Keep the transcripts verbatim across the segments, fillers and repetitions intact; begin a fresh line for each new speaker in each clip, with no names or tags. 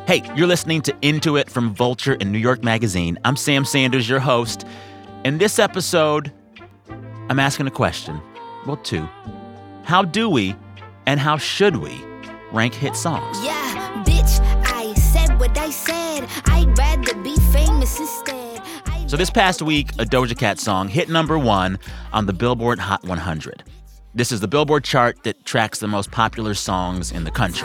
Hey, you're listening to Into It from Vulture and New York Magazine. I'm Sam Sanders, your host. In this episode, I'm asking a question. Well, two. How do we and how should we rank hit songs?
Yeah, bitch, I said what I said. I'd rather be famous instead.
So this past week, a Doja Cat song hit number one on the Billboard Hot one hundred. This is the Billboard chart that tracks the most popular songs in the country.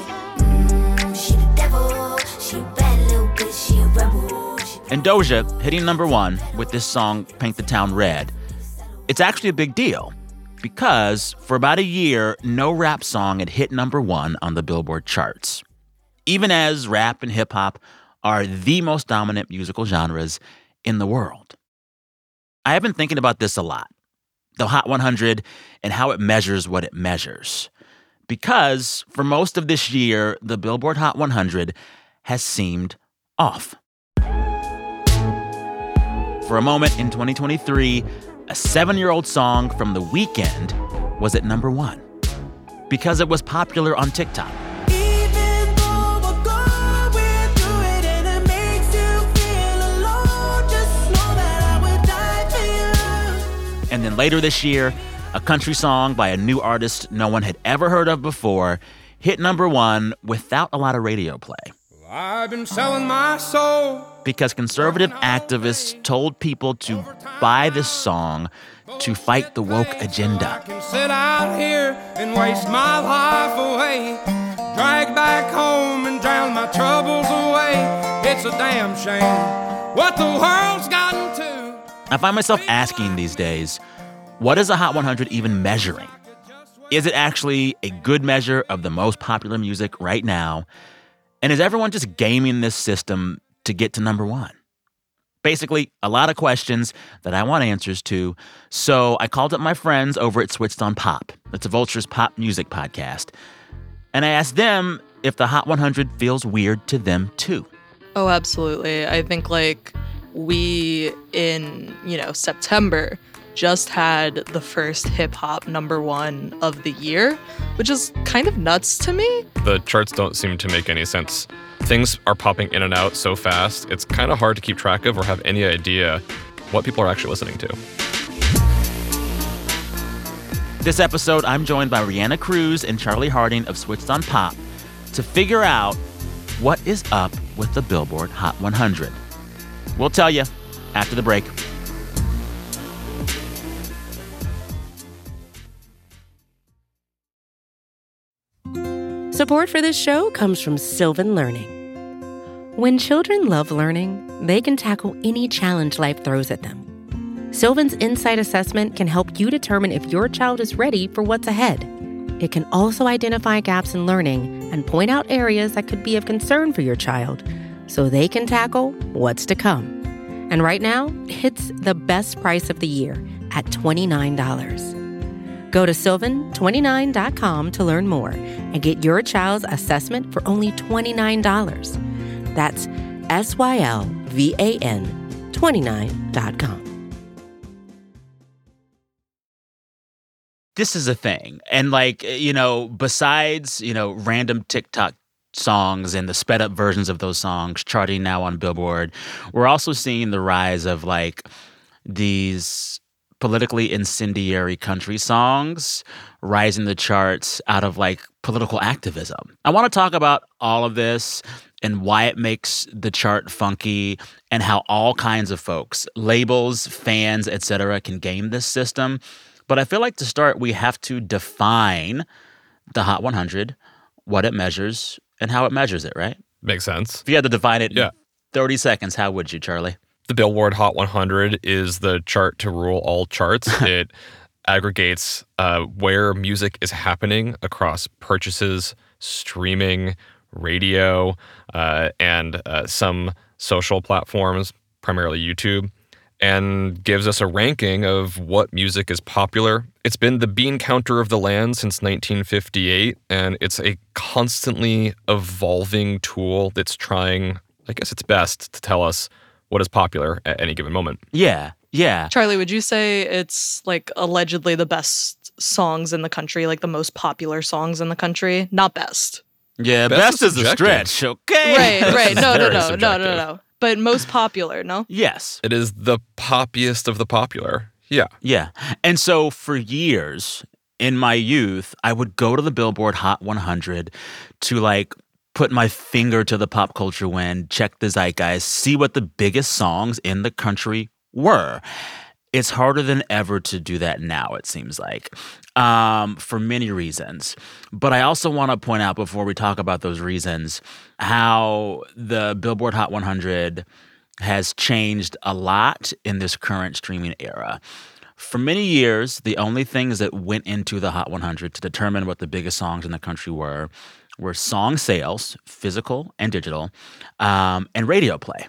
And Doja hitting number one with this song, Paint the Town Red. It's actually a big deal because for about a year, no rap song had hit number one on the Billboard charts. Even as rap and hip-hop are the most dominant musical genres in the world. I have been thinking about this a lot, the Hot one hundred and how it measures what it measures. Because for most of this year, the Billboard Hot one hundred has seemed off. For a moment in twenty twenty-three, a seven-year-old song from The Weeknd was at number one because it was popular on TikTok.
Even though we're going through it and it makes you feel alone, just know that I would die for you.
And then later this year, a country song by a new artist no one had ever heard of before hit number one without a lot of radio play.
I've been selling my soul.
Because conservative activists told people to buy this song to fight the woke agenda.
I can sit out here and waste my life away, drag back home and drown my troubles away. It's a damn shame what the world's gotten to.
I find myself asking these days, what is a Hot one hundred even measuring? Is it actually a good measure of the most popular music right now? And is everyone just gaming this system to get to number one? Basically, a lot of questions that I want answers to. So I called up my friends over at Switched on Pop. It's a Vulture's pop music podcast. And I asked them if the Hot one hundred feels weird to them, too.
Oh, absolutely. I think, like, we, in, you know, September, just had the first hip-hop number one of the year, which is kind of nuts to me.
The charts don't seem to make any sense. Things are popping in and out so fast, it's kind of hard to keep track of or have any idea what people are actually listening to.
This episode, I'm joined by Rihanna Cruz and Charlie Harding of Switched on Pop to figure out what is up with the Billboard Hot one hundred. We'll tell you after the break.
Support for this show comes from Sylvan Learning. When children love learning, they can tackle any challenge life throws at them. Sylvan's Insight Assessment can help you determine if your child is ready for what's ahead. It can also identify gaps in learning and point out areas that could be of concern for your child so they can tackle what's to come. And right now, it's the best price of the year at twenty-nine dollars. Go to sylvan twenty-nine dot com to learn more and get your child's assessment for only twenty-nine dollars. That's S Y L V A N twenty-nine dot com.
This is a thing. And, like, you know, besides, you know, random TikTok songs and the sped up versions of those songs charting now on Billboard, we're also seeing the rise of, like, these politically incendiary country songs rising the charts out of, like, political activism. I want to talk about all of this and why it makes the chart funky and how all kinds of folks, labels, fans, et cetera, can game this system. But I feel like to start, we have to define the Hot one hundred, what it measures, and how it measures it, right?
Makes sense.
If you had to define it
Yeah.
in thirty seconds, how would you, Charlie?
The Billboard Hot one hundred is the chart to rule all charts. It aggregates uh, where music is happening across purchases, streaming, radio, uh, and uh, some social platforms, primarily YouTube, and gives us a ranking of what music is popular. It's been the bean counter of the land since nineteen fifty-eight, and it's a constantly evolving tool that's trying, I guess, its best to tell us what is popular at any given moment.
Yeah, yeah.
Charlie, would you say it's, like, allegedly the best songs in the country, like the most popular songs in the country? Not best.
Yeah,
Best
best,
is
is a
subjective.
stretch, okay?
Right, right.
is
No, no,
very
no, no, no,
subjective.
no. But most popular, no?
Yes.
It is the poppiest of the popular. Yeah.
Yeah. And so for years in my youth, I would go to the Billboard Hot one hundred to like put my finger to the pop culture wind, check the zeitgeist, see what the biggest songs in the country were. It's harder than ever to do that now, it seems like, um, for many reasons. But I also want to point out before we talk about those reasons how the Billboard Hot one hundred has changed a lot in this current streaming era. For many years, the only things that went into the Hot one hundred to determine what the biggest songs in the country were were song sales, physical and digital, um, and radio play.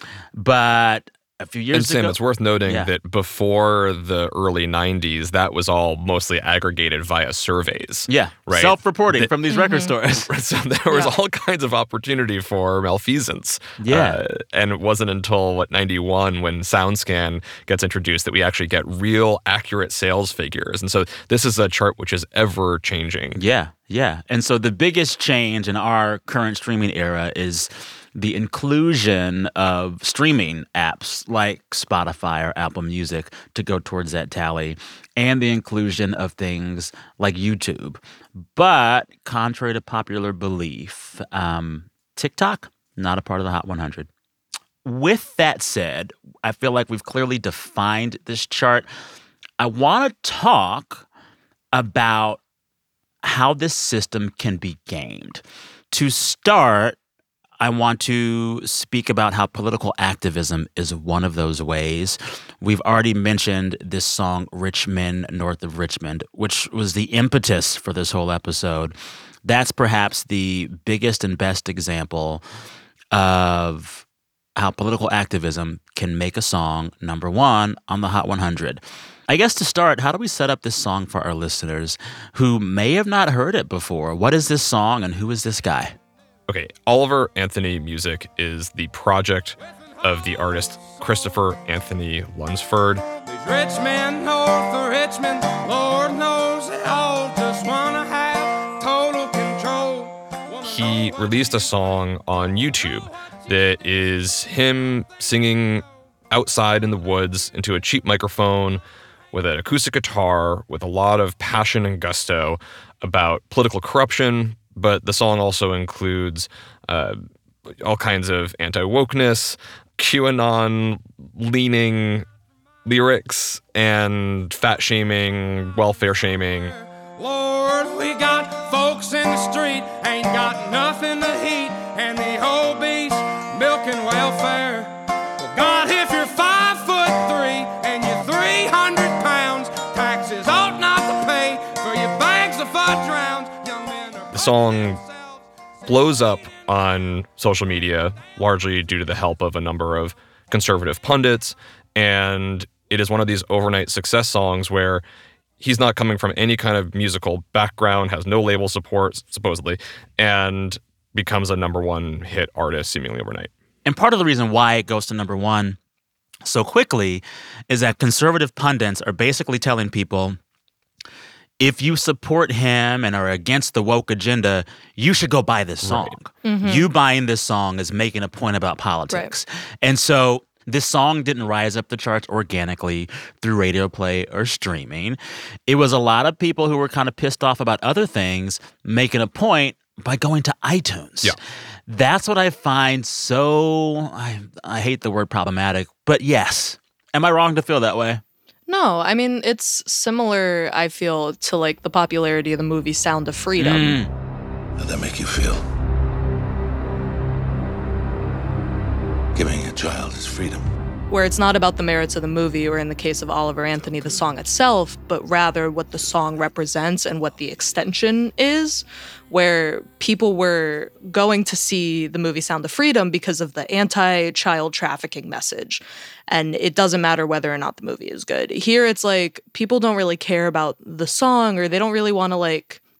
But a few years
And Sam,
ago,
it's worth noting
Yeah.
that before the early nineties, that was all mostly aggregated via surveys.
yeah,
Right.
self-reporting
The-
from these record stores.
So there was
Yeah.
all kinds of opportunity for malfeasance.
Yeah.
Uh, and it wasn't until, what, ninety-one when SoundScan gets introduced that we actually get real accurate sales figures. And so this is a chart which is ever changing.
Yeah, yeah. And so the biggest change in our current streaming era is the inclusion of streaming apps like Spotify or Apple Music to go towards that tally, and the inclusion of things like YouTube. But contrary to popular belief, um, TikTok, not a part of the Hot one hundred. With that said, I feel like we've clearly defined this chart. I want to talk about how this system can be gamed. To start, I want to speak about how political activism is one of those ways. We've already mentioned this song, Rich Men North of Richmond, which was the impetus for this whole episode. That's perhaps the biggest and best example of how political activism can make a song number one on the Hot one hundred. I guess to start, how do we set up this song for our listeners who may have not heard it before? What is this song and who is this guy?
Okay, Oliver Anthony Music is the project of the artist Christopher Anthony Lunsford.
These rich men north of Richmond, Lord knows they all just wanna have total control.
He released a song on YouTube that is him singing outside in the woods into a cheap microphone with an acoustic guitar with a lot of passion and gusto about political corruption. But the song also includes uh, all kinds of anti-wokeness, QAnon-leaning lyrics, and fat-shaming, welfare-shaming.
Lord, we got folks in the street, ain't got nothing to eat, and the whole beast milking welfare. Well, God, if you're five foot three and you're three hundred pounds, taxes ought not to pay for your bags of fudge rounds. Young men are
The song blows up on social media, largely due to the help of a number of conservative pundits, and it is one of these overnight success songs where he's not coming from any kind of musical background, has no label support, supposedly, and becomes a number one hit artist seemingly overnight.
And part of the reason why it goes to number one so quickly is that conservative pundits are basically telling people, if you support him and are against the woke agenda, you should go buy this song. You buying this song is making a point about politics. And so this song didn't rise up the charts organically through radio play or streaming. It was a lot of people who were kind of pissed off about other things making a point by going to iTunes.
Yeah.
That's what I find so, I, I hate the word problematic, but yes. Am I wrong to feel that way?
No, I mean, it's similar, I feel, to like the popularity of the movie Sound of Freedom.
Mm.
How'd that make you feel? Giving a child his freedom.
Where it's not about the merits of the movie, or in the case of Oliver Anthony, the song itself, but rather what the song represents and what the extension is, where people were going to see the movie Sound of Freedom because of the anti-child trafficking message. And it doesn't matter whether or not the movie is good. Here it's like people don't really care about the song, or they don't really want to like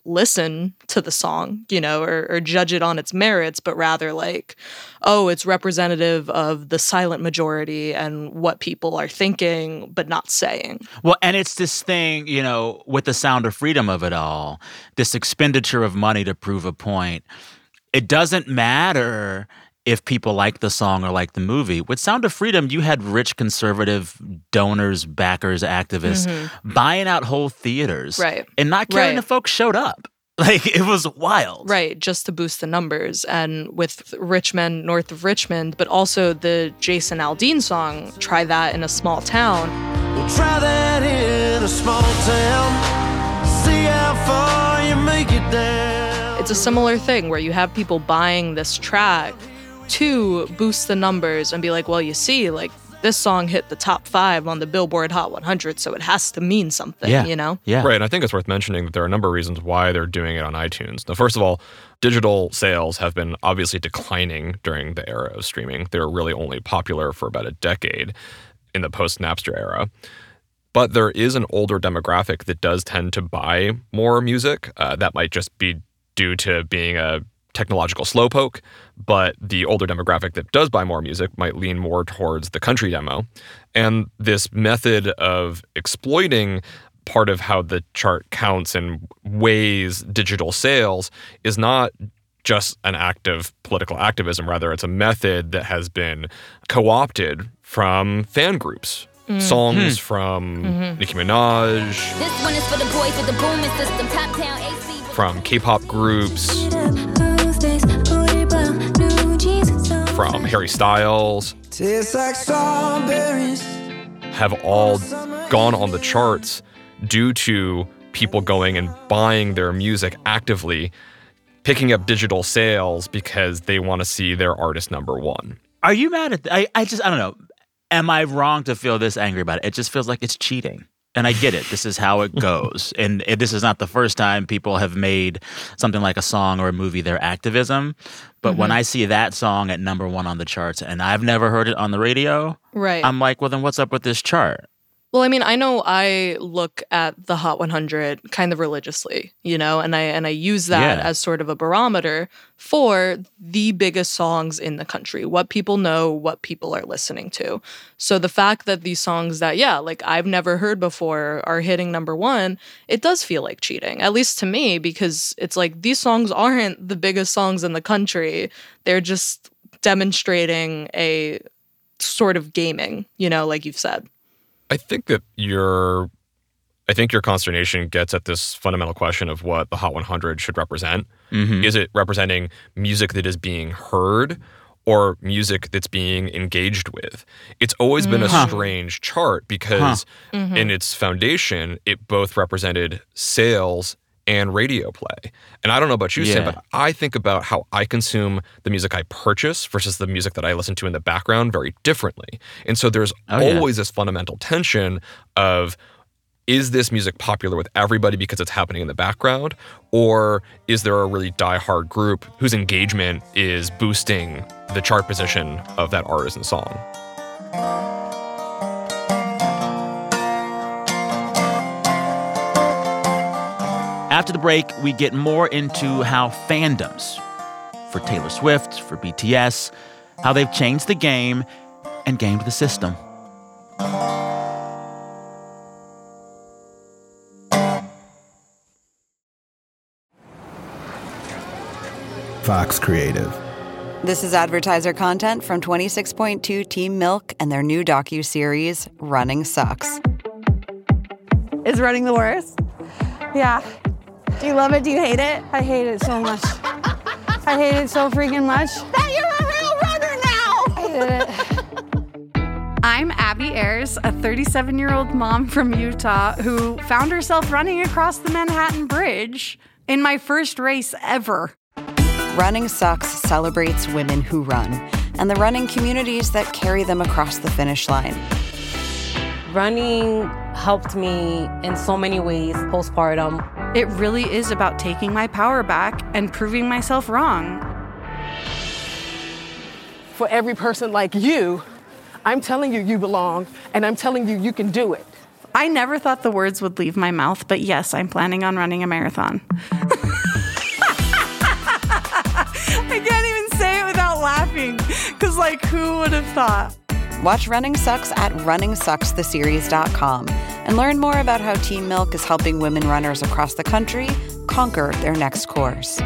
listen to the song, you know, or, or judge it on its merits, but rather like, oh, it's representative of the silent majority and what people are thinking, but not saying.
Well, and it's this thing, you know, with the Sound of Freedom of it all, this expenditure of money to prove a point. It doesn't matter if people like the song or like the movie. With Sound of Freedom, you had rich conservative donors, backers, activists mm-hmm. buying out whole theaters.
Right.
And not caring
right.
if folks showed up. Like, it was wild.
Right, just to boost the numbers. And with Richmond, north of Richmond, but also the Jason Aldean song, Try That in a Small Town.
We'll try that in a small town. See how far you make it down.
It's a similar thing where you have people buying this track to boost the numbers and be like, well, you see, like, this song hit the top five on the Billboard Hot one hundred, so it has to mean something,
yeah.
you know?
Yeah.
Right, and I think it's worth mentioning that there are a number of reasons why they're doing it on iTunes. Now, first of all, digital sales have been obviously declining during the era of streaming. They were really only popular for about a decade in the post-Napster era. But there is an older demographic that does tend to buy more music. Uh, that might just be due to being a technological slowpoke, but the older demographic that does buy more music might lean more towards the country demo. And this method of exploiting part of how the chart counts and weighs digital sales is not just an act of political activism. Rather, it's a method that has been co-opted from fan groups. Mm. Songs hmm. from mm-hmm. Nicki Minaj.
This one is for the boys with the booming system, top town A C.
From K-pop groups. From Harry Styles.
Tastes like strawberries.
Have all gone on the charts due to people going and buying their music actively, picking up digital sales because they want to see their artist number one.
Are you mad at th- I, I just, I don't know. Am I wrong to feel this angry about it? It just feels like it's cheating. And I get it. This is how it goes. And it, this is not the first time people have made something like a song or a movie their activism. But mm-hmm. when I see that song at number one on the charts and I've never heard it on the radio,
right.
I'm like, well, then what's up with this chart?
Well, I mean, I know I look at the Hot one hundred kind of religiously, you know, and I and I use that yeah. as sort of a barometer for the biggest songs in the country, what people know, what people are listening to. So the fact that these songs that, yeah, like I've never heard before are hitting number one, it does feel like cheating, at least to me, because it's like these songs aren't the biggest songs in the country. They're just demonstrating a sort of gaming, you know, like you've said.
I think that your, I think your consternation gets at this fundamental question of what the Hot one hundred should represent. Mm-hmm. Is it representing music that is being heard or music that's being engaged with? It's always been
mm-hmm.
a strange chart because huh. mm-hmm. in its foundation, it both represented sales and radio play. And I don't know about you, yeah. Sam, but I think about how I consume the music I purchase versus the music that I listen to in the background very differently. And so there's oh, always yeah. this fundamental tension of, is this music popular with everybody because it's happening in the background? Or is there a really diehard group whose engagement is boosting the chart position of that artist and song?
After the break, we get more into how fandoms for Taylor Swift, for B T S, how they've changed the game and gamed the system.
Fox Creative.
This is advertiser content from twenty-six point two Team Milk and their new docuseries, Running Sucks.
Is running the worst? Yeah. Do you love it? Do you hate it? I hate it so much. I hate it so freaking much. That you're a real runner now! I hate it.
I'm Abby Ayers, a thirty-seven-year-old mom from Utah who found herself running across the Manhattan Bridge in my first race ever.
Running Sucks celebrates women who run and the running communities that carry them across the finish line.
Running helped me in so many ways postpartum.
It really is about taking my power back and proving myself wrong.
For every person like you, I'm telling you you belong, and I'm telling you you can do it.
I never thought the words would leave my mouth, but yes, I'm planning on running a marathon. Like, who would have thought?
Watch Running Sucks at running sucks the series dot com and learn more about how Team Milk is helping women runners across the country conquer their next course.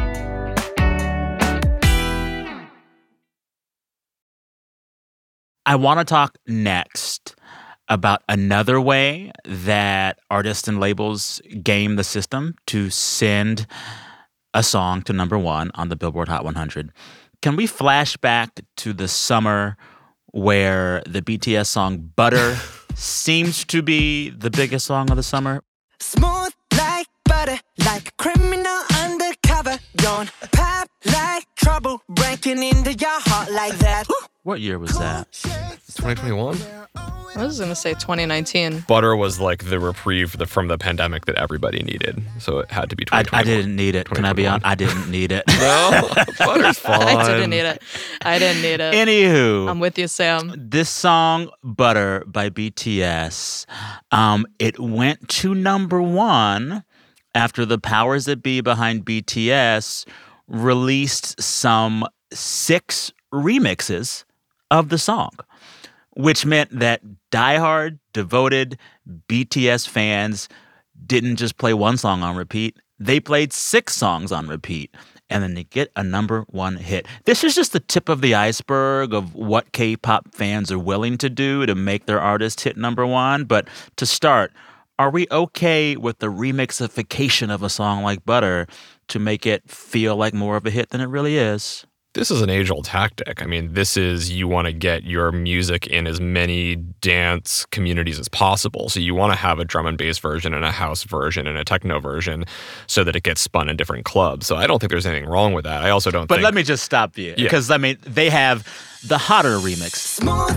I want to talk next about another way that artists and labels game the system to send a song to number one on the Billboard Hot one hundred. Can we flash back to the summer where the B T S song Butter seems to be the biggest song of the summer?
Smooth like butter, like a criminal undercover. Don't pop like trouble, breaking into your heart like that.
What year was that?
twenty twenty-one?
I was going to say twenty nineteen.
Butter was like the reprieve the, from the pandemic that everybody needed. So it had to be
I,
twenty twenty-one.
I didn't need it. Can I be honest? I didn't need it.
No, Butter's fine.
I didn't need it. I didn't need it.
Anywho.
I'm with you, Sam.
This song, Butter by B T S, um, it went to number one after the powers that be behind B T S released some six remixes of the song, which meant that diehard, devoted B T S fans didn't just play one song on repeat. They played six songs on repeat, and then they get a number one hit. This is just the tip of the iceberg of what K-pop fans are willing to do to make their artist hit number one. But to start, are we okay with the remixification of a song like Butter to make it feel like more of a hit than it really is?
This is an age-old tactic. I mean, this is you want to get your music in as many dance communities as possible. So you want to have a drum and bass version and a house version and a techno version so that it gets spun in different clubs. So I don't think there's anything wrong with that. I also don't
but
think...
let me just stop you. Because,
Yeah.
I mean, they have the hotter remix,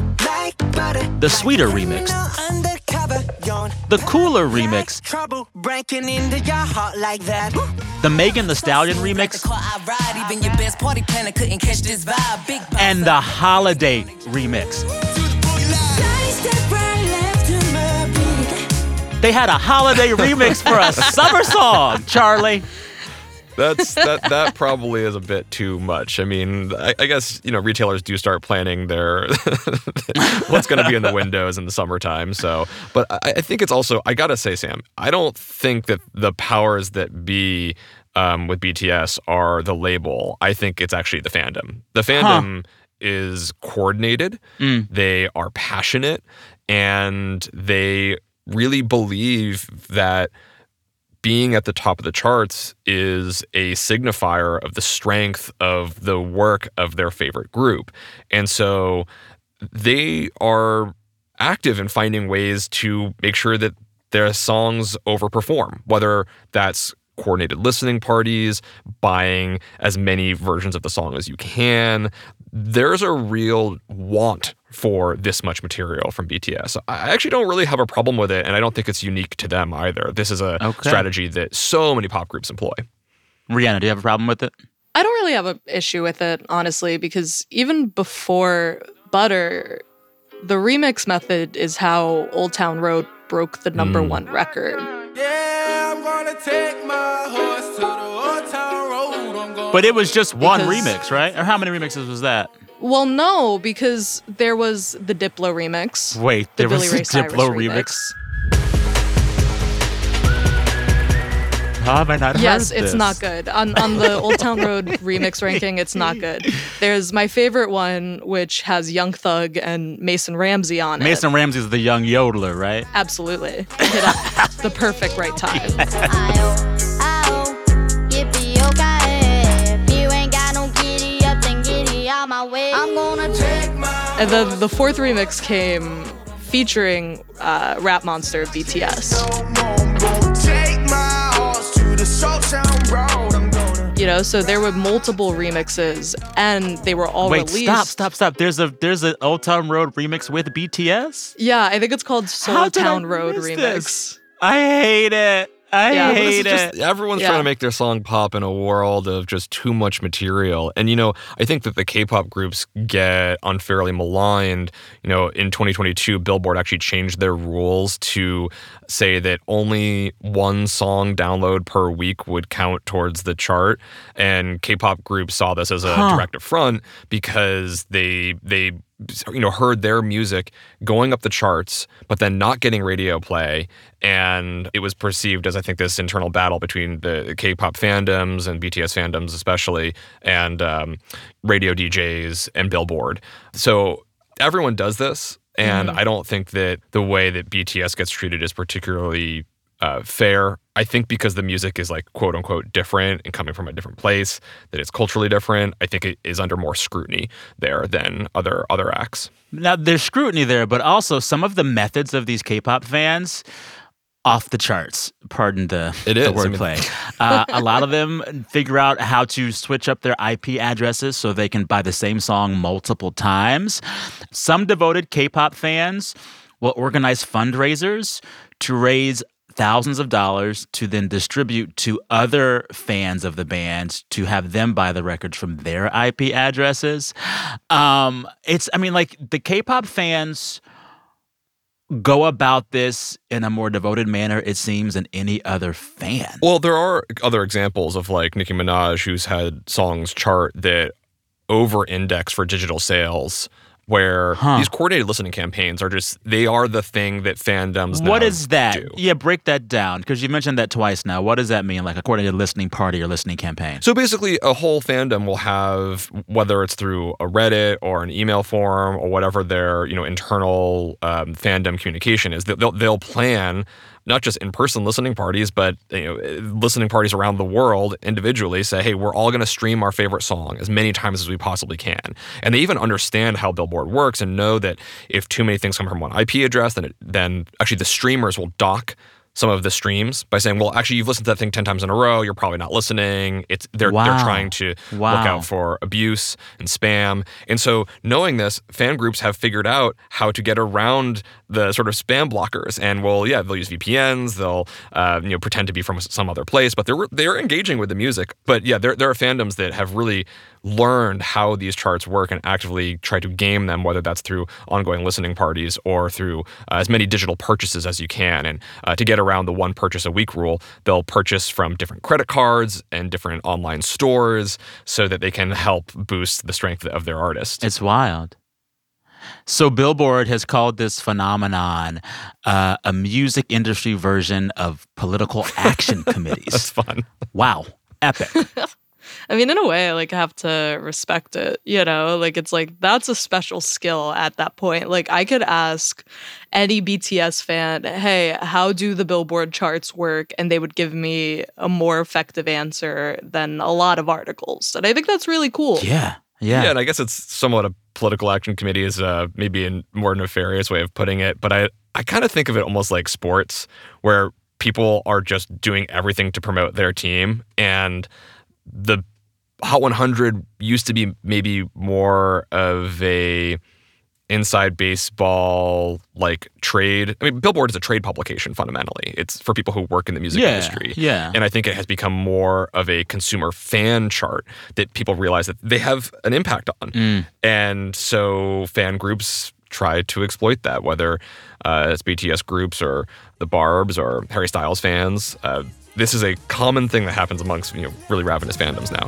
the sweeter remix, the cooler remix,
Trouble breaking into your heart like that.
the Megan Thee Stallion remix, and the Holiday remix. They had a holiday remix for a summer song, Charlie.
That's that. That probably is a bit too much. I mean, I, I guess you know retailers do start planning their what's going to be in the windows in the summertime. So, but I, I think it's also I gotta say, Sam, I don't think that the powers that be um, with B T S are the label. I think it's actually the fandom. The fandom huh. is coordinated. Mm. They are passionate, and they really believe that being at the top of the charts is a signifier of the strength of the work of their favorite group. And so they are active in finding ways to make sure that their songs overperform, whether that's coordinated listening parties, buying as many versions of the song as you can. There's a real want for this much material from B T S. I actually don't really have a problem with it, and I don't think it's unique to them either. This is a okay. strategy that so many pop groups employ.
Rihanna, do you have a problem with it?
I don't really have an issue with it, honestly, because even before Butter, the remix method is how Old Town Road broke the number mm. one record.
Yeah, I'm gonna take my horse to the Old Town Road. I'm gonna
But it was just one
because,
remix, right? Or how many remixes was that?
Well, no, because there was the Diplo remix.
Wait,
the
there
Billy
was
Ray
a
Cyrus
Diplo
remix.
remix? How have I not
yes,
heard
it's
this?
not good. On on the Old Town Road remix ranking, it's not good. There's my favorite one, which has Young Thug and Mason Ramsey on it.
Mason Ramsey's the young yodeler, right?
Absolutely. Hit at the perfect right time. And the, the fourth remix came featuring uh, Rap Monster of B T S. You know, so there were multiple remixes, and they were all
Wait,
released.
stop, stop, stop. There's a there's an Old Town Road remix with B T S?
Yeah, I think it's called Soul
How did
Town
I
Road
miss
remix.
this? I hate it. I
Yeah.
But this is
hate
just-
it.
Everyone's
Yeah.
trying to make their song pop in a world of just too much material. And, you know, I think that the K-pop groups get unfairly maligned. You know, in twenty twenty-two, Billboard actually changed their rules to say that only one song download per week would count towards the chart. And K-pop groups saw this as a
Huh.
direct affront because they they you know heard their music going up the charts but then not getting radio play, and it was perceived as, I think, this internal battle between the K-pop fandoms and B T S fandoms especially, and um, radio D Js and Billboard. So everyone does this, and
Mhm.
I don't think that the way that B T S gets treated is particularly uh, fair. I think because the music is, like, quote unquote different and coming from a different place, that it's culturally different, I think it is under more scrutiny there than other other acts.
Now, there's scrutiny there, but also some of the methods of these K-pop fans, off the charts. Pardon the,
It
the
is. I mean-
wordplay. uh, a lot of them figure out how to switch up their I P addresses so they can buy the same song multiple times. Some devoted K-pop fans will organize fundraisers to raise thousands of dollars to then distribute to other fans of the band to have them buy the records from their I P addresses. Um, it's, I mean, like, the K-pop fans go about this in a more devoted manner, it seems, than any other fan.
Well, there are other examples of, like, Nicki Minaj, who's had songs chart that over-index for digital sales, where
Huh.
these coordinated listening campaigns are just, they are the thing that fandoms now
What is that?
do.
Yeah, break that down, because you mentioned that twice now. What does that mean, like a coordinated listening party or listening campaign?
So basically, a whole fandom will have, whether it's through a Reddit or an email forum or whatever their, you know, internal um, fandom communication is, they'll, they'll plan not just in-person listening parties, but, you know, listening parties around the world individually. Say, hey, we're all going to stream our favorite song as many times as we possibly can. And they even understand how Billboard works and know that if too many things come from one I P address, then it, then actually the streamers will dock some of the streams by saying, well, actually, you've listened to that thing ten times in a row. You're probably not listening. It's they're
Wow.
they're trying to
Wow.
look out for abuse and spam. And so, knowing this, fan groups have figured out how to get around the sort of spam blockers. And well, yeah, they'll use V P Ns. They'll uh, you know pretend to be from some other place, but they're they're engaging with the music. But yeah, there there are fandoms that have really learned how these charts work and actively try to game them, whether that's through ongoing listening parties or through uh, as many digital purchases as you can. And uh, to get around the one purchase a week rule, they'll purchase from different credit cards and different online stores so that they can help boost the strength of their artist.
It's wild. So Billboard has called this phenomenon uh, a music industry version of political action committees.
That's fun.
Wow. Epic.
I mean, in a way, I like have to respect it, you know? Like, it's like, that's a special skill at that point. Like, I could ask any B T S fan, hey, how do the Billboard charts work? And they would give me a more effective answer than a lot of articles. And I think that's really cool.
Yeah. Yeah.
Yeah, and I guess it's somewhat a political action committee is uh, maybe a more nefarious way of putting it. But I, I kind of think of it almost like sports, where people are just doing everything to promote their team. And the Hot one hundred used to be maybe more of a inside baseball like trade. I mean, Billboard is a trade publication fundamentally. It's for people who work in the music
Yeah,
industry.
yeah.
And I think it has become more of a consumer fan chart that people realize that they have an impact on.
Mm.
And so fan groups try to exploit that, whether uh, it's B T S groups or the Barbs or Harry Styles fans. Uh, this is a common thing that happens amongst, you know, really ravenous fandoms now.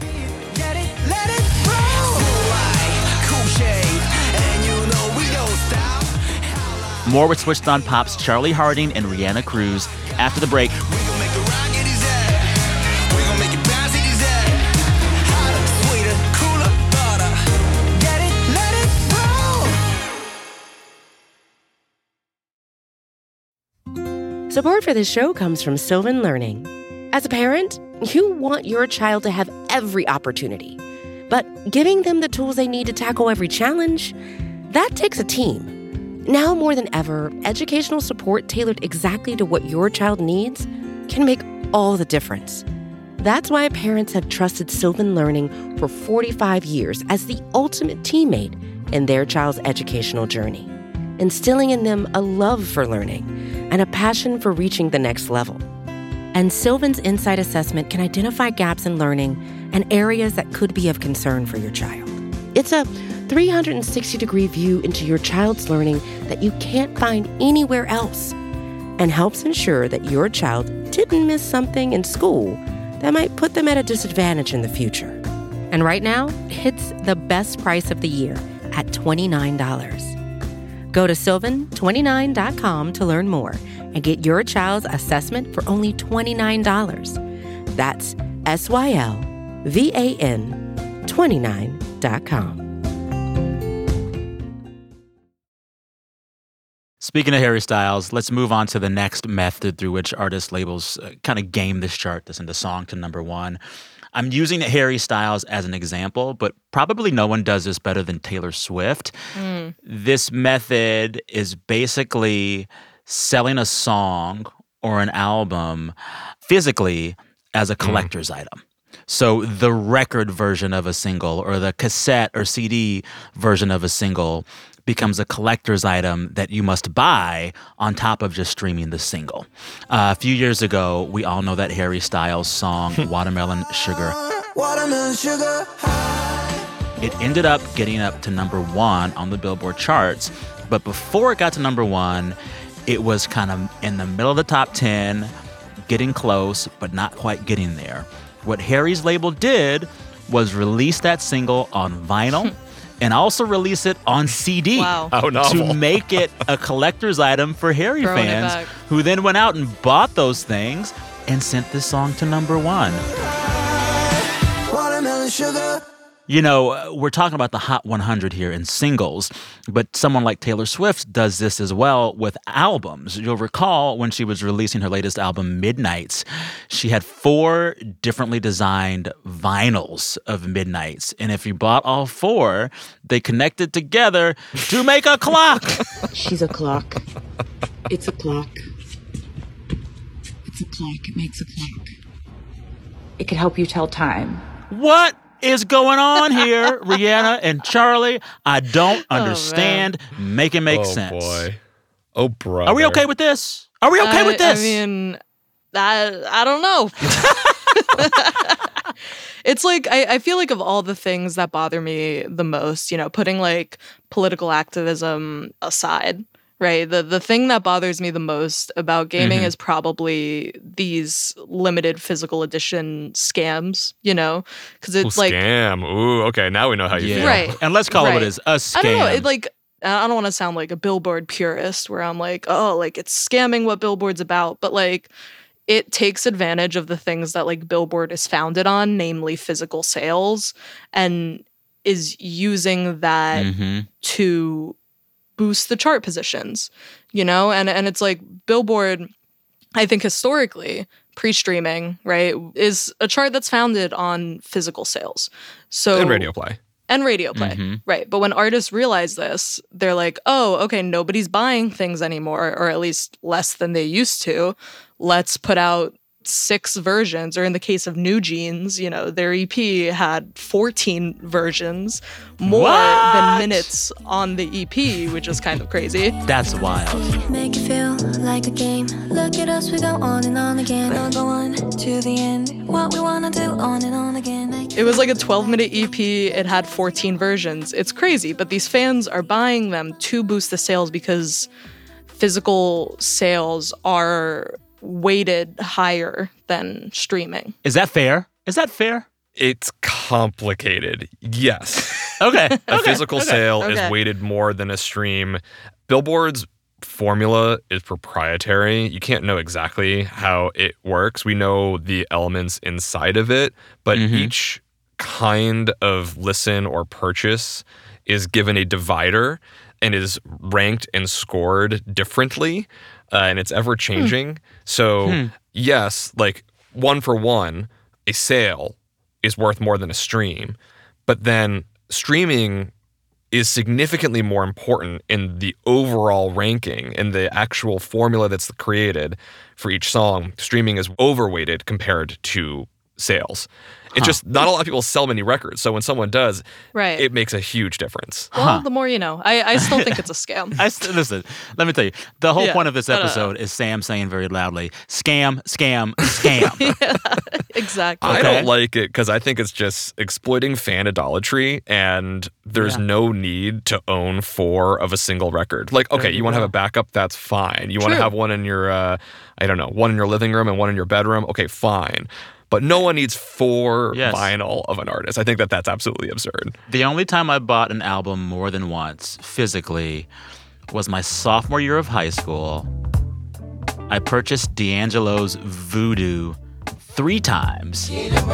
More with Switched on Pop's Charlie Harding and Rihanna Cruz after the break.
Support for this show comes from Sylvan Learning. As a parent, you want your child to have every opportunity, but giving them the tools they need to tackle every challenge, that takes a team. Now more than ever, educational support tailored exactly to what your child needs can make all the difference. That's why parents have trusted Sylvan Learning for forty-five years as the ultimate teammate in their child's educational journey, instilling in them a love for learning and a passion for reaching the next level. And Sylvan's Insight Assessment can identify gaps in learning and areas that could be of concern for your child. It's a three hundred sixty degree view into your child's learning that you can't find anywhere else, and helps ensure that your child didn't miss something in school that might put them at a disadvantage in the future. And right now, it's the best price of the year at twenty-nine dollars. Go to sylvan twenty-nine dot com to learn more and get your child's assessment for only twenty-nine dollars. That's S Y L V A N twenty-nine dot com.
Speaking of Harry Styles, let's move on to the next method through which artist labels uh, kind of game this chart that's in the song to number one. I'm using Harry Styles as an example, but probably no one does this better than Taylor Swift.
Mm.
This method is basically selling a song or an album physically as a collector's mm. item. So the record version of a single or the cassette or C D version of a single becomes a collector's item that you must buy on top of just streaming the single. Uh, a few years ago, we all know that Harry Styles song, Watermelon Sugar.
Watermelon sugar.
It ended up getting up to number one on the Billboard charts. But before it got to number one, it was kind of in the middle of the top ten, getting close, but not quite getting there. What Harry's label did was release that single on vinyl and also release it on C D.
Wow.
How novel.
To make it a collector's item for Harry
Throwing it
fans
back.
who then went out and bought those things and sent this song to number one.
Watermelon sugar.
You know, uh, we're talking about the Hot one hundred here in singles, but someone like Taylor Swift does this as well with albums. You'll recall when she was releasing her latest album, Midnights, she had four differently designed vinyls of Midnights. And if you bought all four, they connected together to make a clock.
She's a clock. It's a clock. It's a clock. It makes a clock. It could help you tell time.
What is going on here, Rihanna and Charlie? I don't understand.
Oh,
Make it make
oh,
sense.
boy. Oh, brother.
Are we okay with this? Are we okay
I,
with this?
I mean, I, I don't know. It's like, I, I feel like of all the things that bother me the most, you know, putting like political activism aside, right? The the thing that bothers me the most about gaming
Mm-hmm.
is probably these limited physical edition scams, you know? Because it's
Ooh,
like...
scam. Ooh, okay. Now we know how you
Yeah.
feel.
Right.
And let's call it what
Right.
it is, a scam.
I don't know. It like I don't want to sound like a Billboard purist where I'm like, oh, like it's scamming what Billboard's about, but like it takes advantage of the things that like Billboard is founded on, namely physical sales, and is using that
Mm-hmm.
to boost the chart positions, you know? And and it's like Billboard, I think historically, pre-streaming, right, is a chart that's founded on physical sales. So
And radio play.
and radio play,
Mhm.
right? But when artists realize this, they're like, oh, okay, nobody's buying things anymore, or at least less than they used to. Let's put out six versions, or in the case of New Jeans, you know, their E P had fourteen versions, more
What?
than minutes on the E P, which is kind of crazy.
That's wild.
Make it feel like a game. Look at us, we go on and on again. We'll go on to the end. What we wanna do, on and on again.
It was like a twelve minute E P. It had fourteen versions. It's crazy, but these fans are buying them to boost the sales because physical sales are weighted higher than streaming.
Is that fair? Is that fair?
It's complicated. Yes.
Okay.
A
okay,
physical
okay.
sale
okay.
is weighted more than a stream. Billboard's formula is proprietary. You can't know exactly how it works. We know the elements inside of it, but
Mhm.
each kind of listen or purchase is given a divider and is ranked and scored differently, uh, and it's ever changing. So,
Hmm.
yes, like one for one, a sale is worth more than a stream, but then streaming is significantly more important in the overall ranking and the actual formula that's created for each song. Streaming is overweighted compared to sales. It's just not a lot of people sell many records. So when someone does,
Right.
it makes a huge difference.
Well, the more you know. I, I still think it's a scam.
I st- listen, let me tell you. The whole
Yeah,
point of this
but, uh,
episode is Sam saying very loudly, scam, scam, scam.
yeah, exactly.
I
Okay.
don't like it because I think it's just exploiting fan idolatry, and there's
Yeah.
no need to own four of a single record. Like, okay,
There
you,
you
want to
go.
have a backup? That's fine. You want to
True.
have one in your, uh, I don't know, one in your living room and one in your bedroom? Okay, fine. But no one needs four
Yes.
vinyl of an artist. I think that that's absolutely absurd.
The only time I bought an album more than once, physically, was my sophomore year of high school. I purchased D'Angelo's Voodoo three times.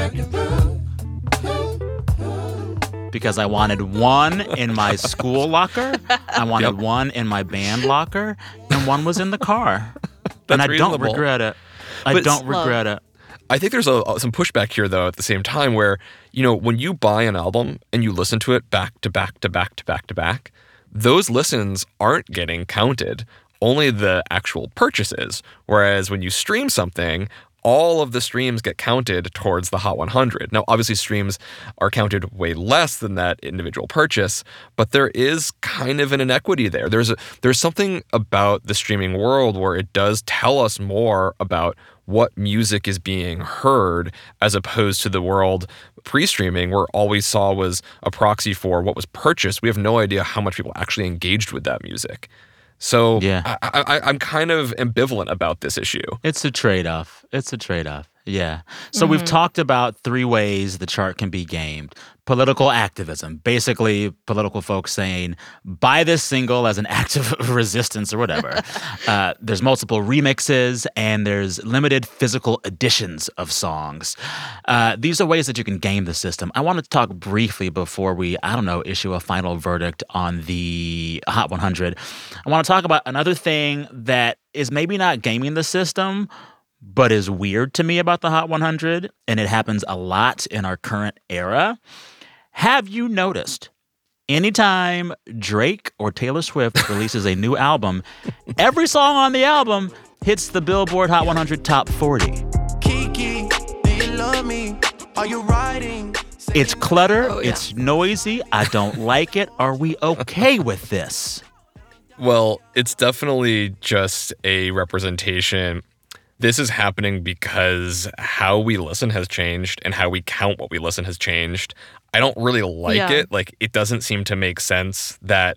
Because I wanted one in my school locker, I wanted
Yep.
one in my band locker, and one was in the car. and I
That's
don't
reasonable.
regret it. I
But-
don't regret it.
I think there's a, some pushback here, though, at the same time, where, you know, when you buy an album and you listen to it back to back to back to back to back, those listens aren't getting counted, only the actual purchases. Whereas when you stream something, all of the streams get counted towards the Hot one hundred. Now, obviously, streams are counted way less than that individual purchase, but there is kind of an inequity there. There's a, there's something about the streaming world where it does tell us more about what music is being heard as opposed to the world pre-streaming where all we saw was a proxy for what was purchased. We have no idea how much people actually engaged with that music. So
Yeah.
I, I, I'm kind of ambivalent about this issue.
It's a trade-off. It's a trade-off. Yeah. So we've talked about three ways the chart can be gamed. Political activism. Basically, political folks saying, buy this single as an act of resistance or whatever. uh, there's multiple remixes, and there's limited physical editions of songs. Uh, these are ways that you can game the system. I want to talk briefly before we, I don't know, issue a final verdict on the Hot one hundred. I want to talk about another thing that is maybe not gaming the system, but is weird to me about the Hot one hundred, and it happens a lot in our current era. Have you noticed anytime Drake or Taylor Swift releases a new album, every song on the album hits the Billboard Hot one hundred Top forty?
Kiki, do you love me? Are you riding?
It's clutter.
Oh, yeah.
It's noisy. I don't like it. Are we okay with this?
Well, it's definitely just a representation. This is happening because how we listen has changed and how we count what we listen has changed. I don't really like
Yeah.
it. Like, it doesn't seem to make sense that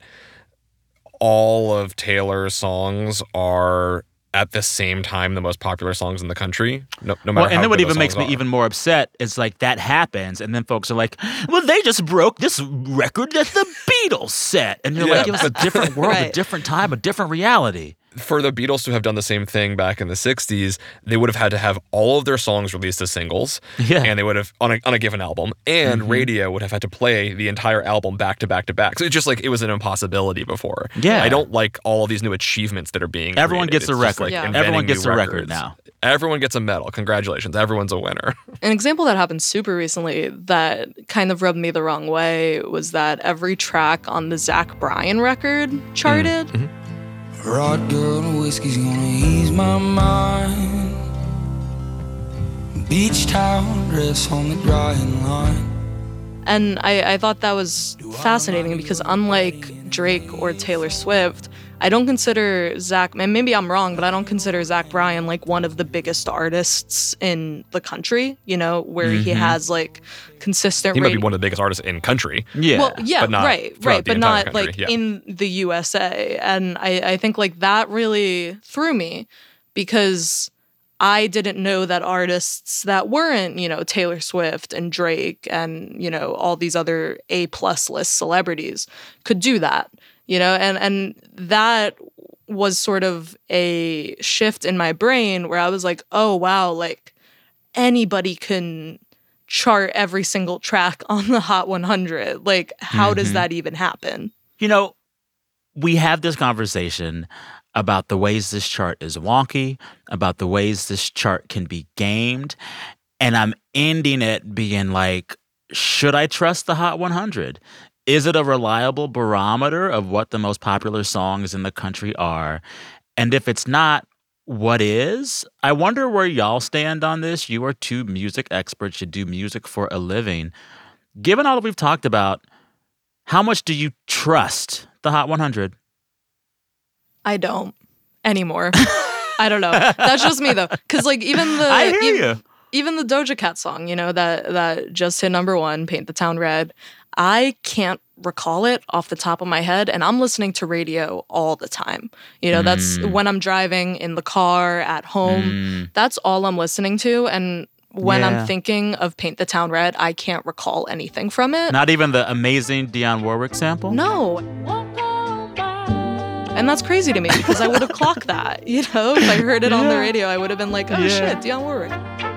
all of Taylor's songs are at the same time the most popular songs in the country. No, no matter
Well, and
how
then what
good
even
those
makes
songs
me
are.
even more upset is like that happens, and then folks are like, "Well, they just broke this record that the Beatles set," and you're
Yeah,
like, "It was a
but-
different world, a
Right.
different time, a different reality."
For the Beatles to have done the same thing back in the sixties, they would have had to have all of their songs released as singles.
Yeah.
And they would have, on a, on a given album, and
Mhm.
radio would have had to play the entire album back to back to back. So it's just like it was an impossibility before.
Yeah.
I don't like all of these new achievements that are being
Everyone
created.
gets a
It's just
record.
like
Yeah.
inventing
Everyone gets
new
a record
records.
now.
Everyone gets a medal. Congratulations. Everyone's a winner.
An example that happened super recently that kind of rubbed me the wrong way was that every track on the Zach Bryan record charted.
Mm-hmm.
Rod girl and whiskey's gonna ease my mind. Beach towel dress on the drying line.
And I, I thought that was fascinating because unlike Drake or Taylor Swift, I don't consider Zach, and maybe I'm wrong, but I don't consider Zach Bryan like one of the biggest artists in the country, you know, where he
Mhm.
has like consistent
He might
radio-
be one of the biggest artists in country.
Yeah.
Well, yeah,
but not
right,
throughout
right,
the
but
entire
not
country,
like
yeah.
in the U S A. And I, I think like that really threw me because I didn't know that artists that weren't, you know, Taylor Swift and Drake and, you know, all these other A plus list celebrities could do that, you know, and, and that was sort of a shift in my brain where I was like, oh, wow, like anybody can chart every single track on the Hot one hundred. Like, how does
Mhm.
that even happen?
You know, we have this conversation about the ways this chart is wonky, about the ways this chart can be gamed, and I'm ending it being like, should I trust the Hot one hundred? Is it a reliable barometer of what the most popular songs in the country are? And if it's not, what is. I wonder where y'all stand on this. You are two music experts. You do music for a living. Given all that we've talked about, how much do you trust the Hot one hundred?
I don't anymore. I don't know. That's just me though, because like even the
I hear
even,
you.
even the Doja Cat song, you know, that that just hit number one, "Paint the Town Red." I can't recall it off the top of my head, and I'm listening to radio all the time. You know, that's
Mm.
when I'm driving, in the car, at home.
Mm.
That's all I'm listening to, and when
Yeah.
I'm thinking of "Paint the Town Red," I can't recall anything from it.
Not even the amazing Dionne Warwick sample?
No. And that's crazy to me because I would have clocked that. You know, if I heard it on the
Yeah.
radio, I would have been like, oh
Yeah.
shit, Dionne Warwick.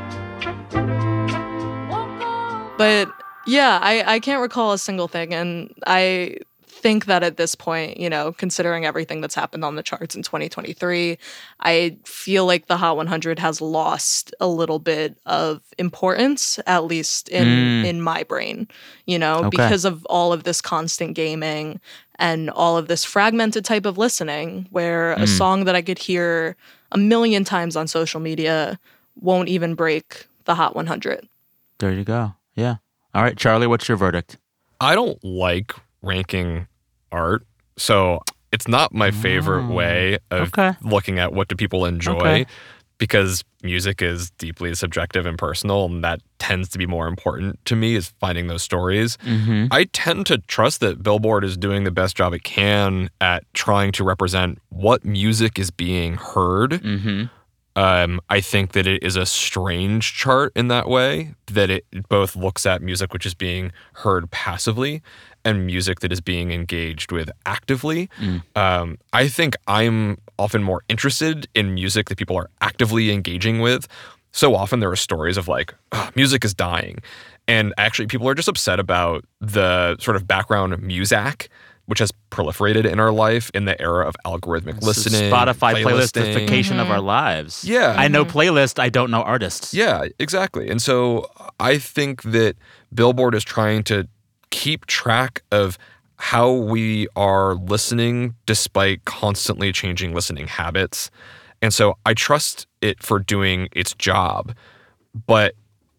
But yeah, I, I can't recall a single thing. And I think that at this point, you know, considering everything that's happened on the charts in twenty twenty-three, I feel like the Hot one hundred has lost a little bit of importance, at least in,
Mm.
in my brain, you know,
Okay.
because of all of this constant gaming and all of this fragmented type of listening where a
Mm.
song that I could hear a million times on social media won't even break the Hot one hundred.
There you go. Yeah. All right, Charlie, what's your verdict?
I don't like ranking art, so it's not my favorite
Oh,
way of
okay.
looking at what do people enjoy,
Okay.
because music is deeply subjective and personal, and that tends to be more important to me, is finding those stories.
Mm-hmm.
I tend to trust that Billboard is doing the best job it can at trying to represent what music is being heard.
Mm-hmm.
Um, I think that it is a strange chart in that way, that it both looks at music which is being heard passively and music that is being engaged with actively.
Mm.
Um, I think I'm often more interested in music that people are actively engaging with. So often there are stories of like, oh, music is dying. And actually people are just upset about the sort of background music, which has proliferated in our life in the era of algorithmic
It's
listening,
Spotify
playlisting.
playlistification of our lives.
Yeah.
I know playlist, I don't know artists.
Yeah, exactly. And so I think that Billboard is trying to keep track of how we are listening despite constantly changing listening habits. And so I trust it for doing its job, but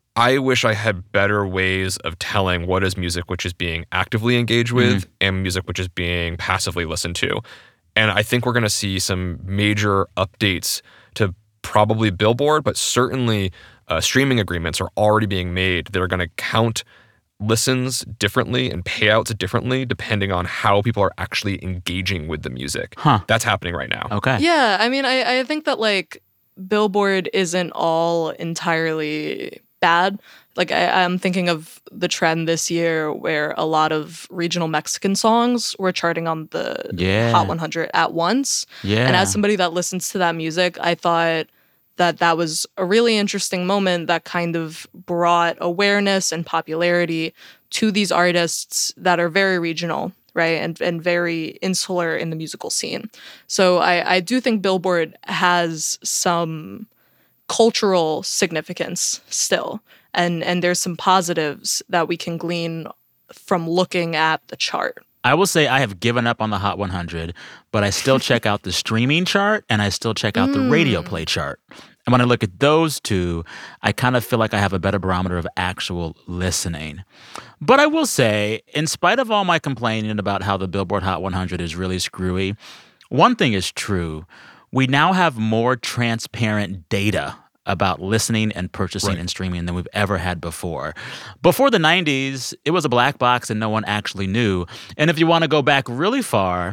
I wish I had better ways of telling what is music which is being actively engaged with
Mm-hmm.
and music which is being passively listened to. And I think we're going to see some major updates to probably Billboard, but certainly uh, streaming agreements are already being made. They're going to count listens differently and payouts differently depending on how people are actually engaging with the music.
Huh.
That's happening right now.
Okay.
Yeah, I mean, I, I think that like Billboard isn't all entirely bad. Like I, I'm thinking of the trend this year where a lot of regional Mexican songs were charting on the
Yeah.
Hot one hundred at once.
Yeah.
And as somebody that listens to that music, I thought that that was a really interesting moment that kind of brought awareness and popularity to these artists that are very regional, right? And and very insular in the musical scene. So I, I do think Billboard has some cultural significance still. And and there's some positives that we can glean from looking at the chart.
I will say I have given up on the Hot one hundred, but I still check out the streaming chart and I still check out the radio play chart. And when I look at those two, I kind of feel like I have a better barometer of actual listening. But I will say, in spite of all my complaining about how the Billboard Hot one hundred is really screwy, one thing is true. We now have more transparent data about listening and purchasing
Right.
and streaming than we've ever had before. Before the nineties, it was a black box and no one actually knew. And if you want to go back really far,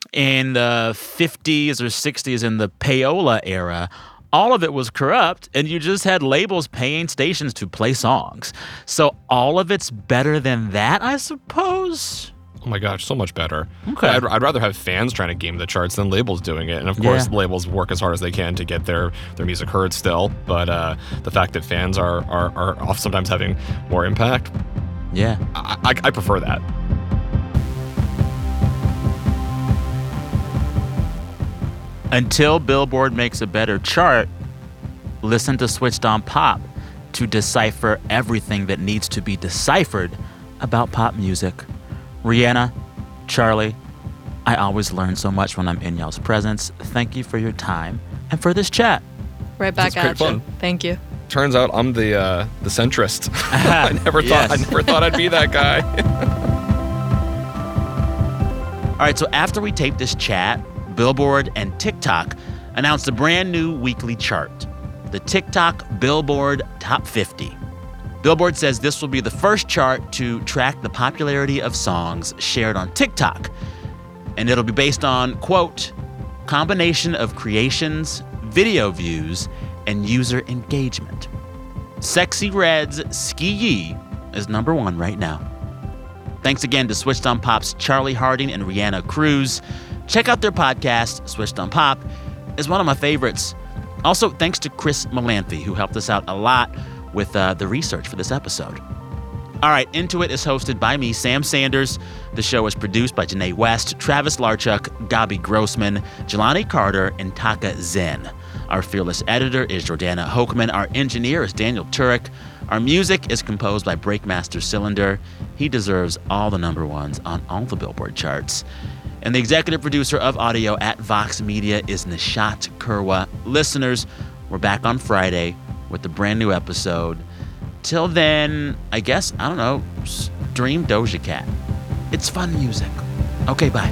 in the fifties or sixties, in the payola era, all of it was corrupt and you just had labels paying stations to play songs. So all of it's better than that, I suppose.
Oh my gosh, so much better.
Okay.
I'd, I'd rather have fans trying to game the charts than labels doing it. And of course,
Yeah.
labels work as hard as they can to get their, their music heard still. But uh, the fact that fans are, are, are off sometimes having more impact,
Yeah.
I, I, I prefer that.
Until Billboard makes a better chart, listen to Switched on Pop to decipher everything that needs to be deciphered about pop music. Rihanna, Charlie, I always learn so much when I'm in y'all's presence. Thank you for your time and for this chat.
Right back
It's great
at you.
fun.
Thank you.
Turns out I'm the uh, the centrist. I never
Yes.
thought I never thought I'd be that guy.
All right, so after we taped this chat, Billboard and TikTok announced a brand new weekly chart, the TikTok Billboard Top fifty. Billboard says this will be the first chart to track the popularity of songs shared on TikTok. And it'll be based on, quote, combination of creations, video views, and user engagement. Sexy Red's Ski Yee is number one right now. Thanks again to Switched on Pop's Charlie Harding and Rihanna Cruz. Check out their podcast, Switched on Pop. It's one of my favorites. Also, thanks to Chris Molanphy, who helped us out a lot with uh, the research for this episode. All right, Into It is hosted by me, Sam Sanders. The show is produced by Janae West, Travis Larchuk, Gabi Grossman, Jelani Carter, and Taka Zen. Our fearless editor is Jordana Hochman. Our engineer is Daniel Turek. Our music is composed by Breakmaster Cylinder. He deserves all the number ones on all the Billboard charts. And the executive producer of audio at Vox Media is Nishat Kurwa. Listeners, we're back on Friday with a brand new episode. Till then, I guess, I don't know, stream Doja Cat. It's fun music. Okay, bye.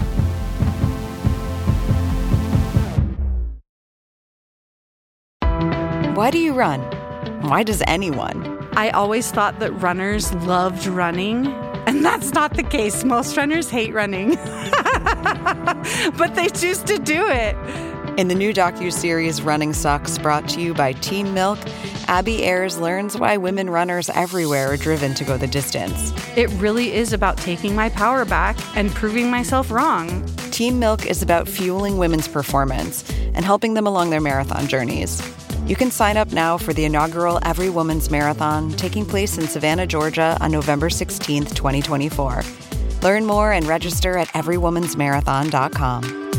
Why do you run? Why does anyone?
I always thought that runners loved running, and that's not the case. Most runners hate running, but they choose to do it.
In the new docuseries Running Sucks, brought to you by Team Milk, Abby Ayers learns why women runners everywhere are driven to go the distance.
It really is about taking my power back and proving myself wrong.
Team Milk is about fueling women's performance and helping them along their marathon journeys. You can sign up now for the inaugural Every Woman's Marathon taking place in Savannah, Georgia on November sixteenth, twenty twenty-four. Learn more and register at every woman's marathon dot com.